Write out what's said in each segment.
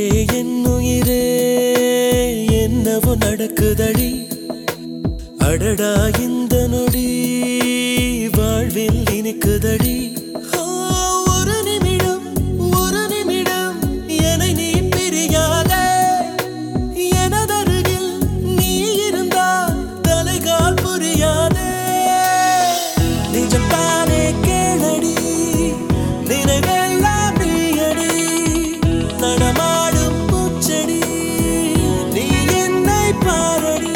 என்னுயிரே என்னவோ நடக்குதடி அடடா இந்த நொடி வாழ்வில் இனிக்குதடி ஒரு நிமிடம் என்னை நீ பிரியாதே எனதருகில் நீ இருந்தால் தலைகால் புரியாதே நிஜம் தானே கேளடி நினைவெல்லாம் நீயடி நடமாடும் பூச்செடி நீ என்னை பாரடி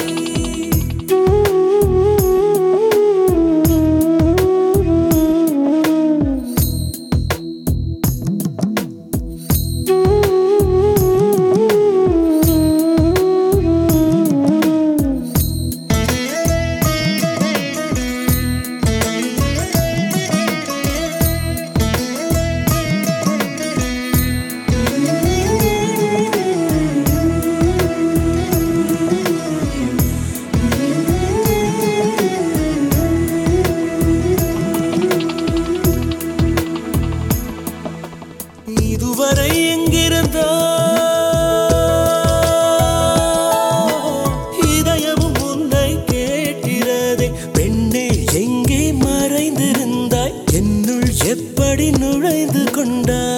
இதுவரை எங்கிருந்தோ இதயமும் உன்னை கேட்கிறதே பெண்ணே எங்கே மறைந்திருந்தாய் என்னுள் எப்படி நுழைந்து கொண்டாய்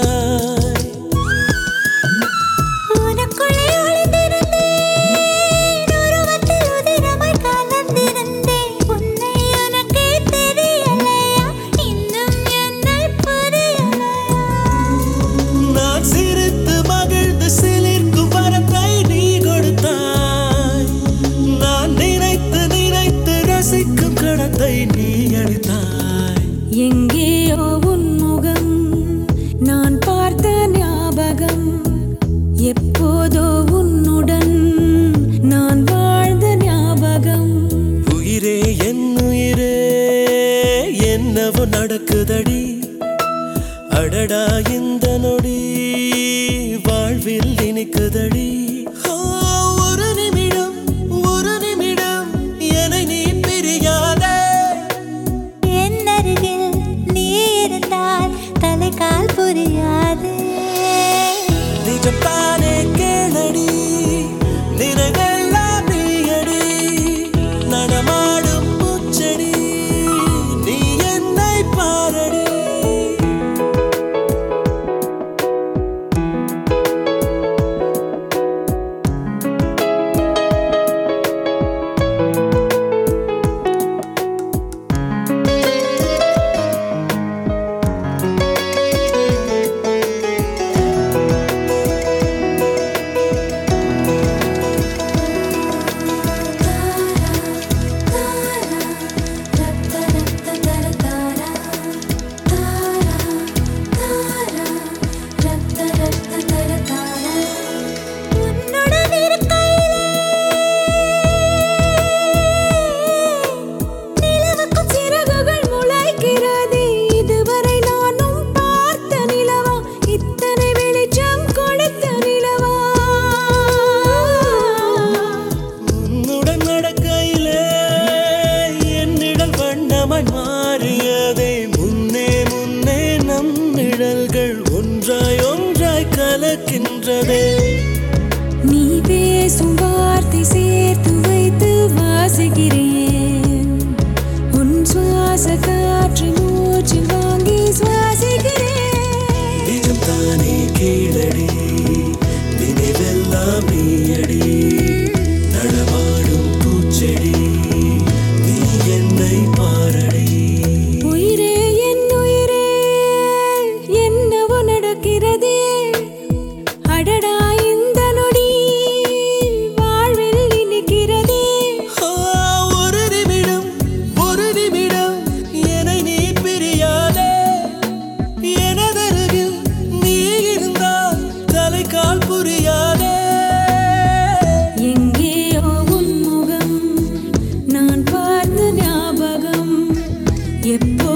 நீ அடித்தாய் எங்கேயோ உன் முகம் நான் பார்த்த ஞாபகம் எப்போதோ உன்னுடன் நான் வாழ்ந்த ஞாபகம் உயிரே என்னுயிரே என்னவோ நடக்குதடி அடடா இந்த நொடி வாழ்வில் இனிக்குதடி ஒரு நிமிடம் என்னை நீ பிரியாதே தலைகால் புரியாதே நிஜம் தானே கேளடி நினைவெல்லாம் நீயடி நடமாடும் பூச்செடி நீ என்னை பாரடி மாறியதை முன்னே நம் நிழல்கள் ஒன்றாய் கலக்கின்றதே நீ பேசும் வார்த்தை சேர்த்து வைத்து வாசிக்கிறேன் உன் சுவாச காற்று மூச்சு வாங்கி சுவாசிக்கிறேன் நிஜம் தானே கீழடி நினைவெல்லாம் நீயடி நடமாடும் பூச்செடி நீ என்னை பாரடி உயிரே என்னுயிரே என்னவோ நடக்கிறதே அடடா இந்த நொடி வாழ்வில் இனிக்கிறதே ஒரு நிமிடம் என்னை நீ பிரியாதே எனதருகில் நீ இருந்தால் தலைகால் புரியாதே எங்கேயோ உன் முகம் நான் பார்த்த ஞாபகம் எப்போ